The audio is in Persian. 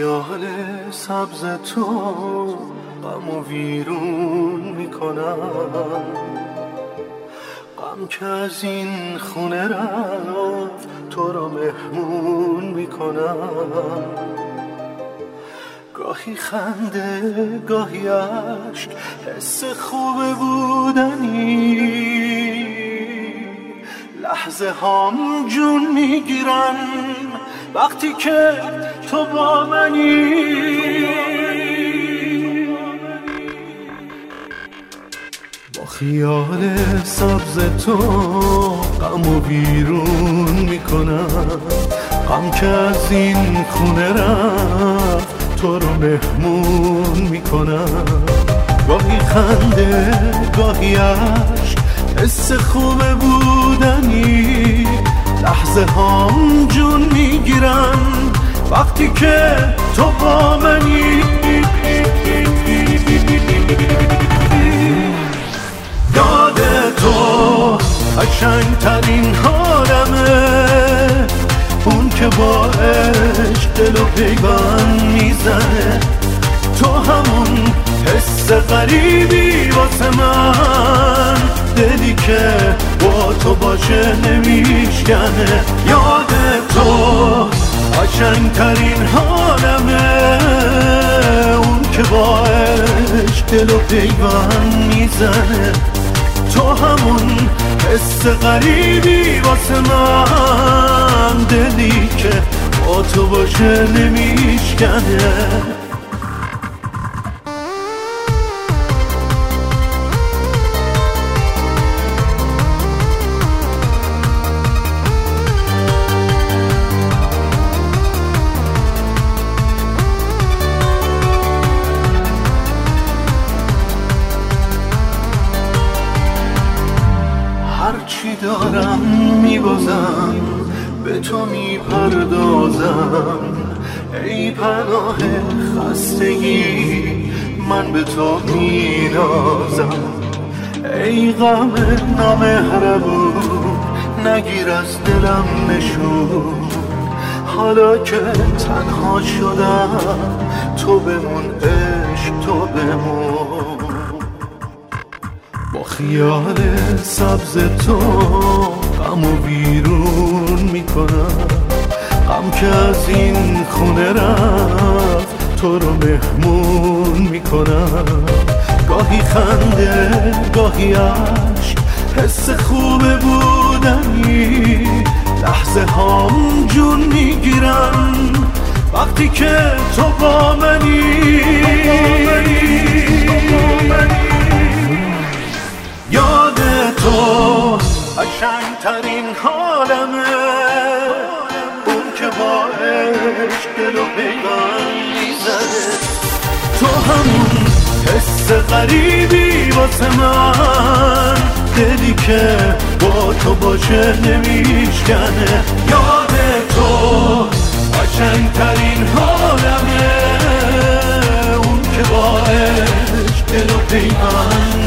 خیال سبز تو غم و ویرون میکنم، غم که از این خونه رفت تو رو مهمون میکنم. گاهی خنده گاهی عشق، حس خوب بودنی، لحظه هام جون میگیرن وقتی که تو با منی. با خیال سبز تو غم و بیرون میکنم، غم که از این خونه رفت تو رو مهمون میکنم. گاهی خنده گاهی عشق، حس خوب بودنی، لحظه هام جون میگیرن وقتی که تو با منی. یاد تو قشنگترین حالمه، اون که با عشق دل و پیوند میزنه. تو همون حس غریبی واسه من، دلی که با تو باشه نمیشکنه. یاد تو قشنگترین حالمه، اون که با عشق دل و پیوند میزنه. تو همون حس غریبی واسه من، دلی که با تو باشه نمیشکنه. هرچی دارم میبازم به تو میپردازم، ای پناه خستگی من به تو مینازم. ای غم نامهربون نگیر از دلم نشون، حالا که تنها شدم تو بمون عشق تو بمون. با خیال سبز تو غم و بیرون میکنم، غم که از این خونه رفت تو رو مهمون میکنم. گاهی خنده گاهی عشق، حس خوب بودنی، لحظه هام جون میگیرن وقتی که تو با منی. یاد تو قشنگترین حالمه، اون که با عشق دل و پیوند میزنه. تو همون حس غریبی واسه من، دلی که با تو باشه نمیشکنه. یاد تو قشنگترین حالمه، اون که با عشق دل و پیوند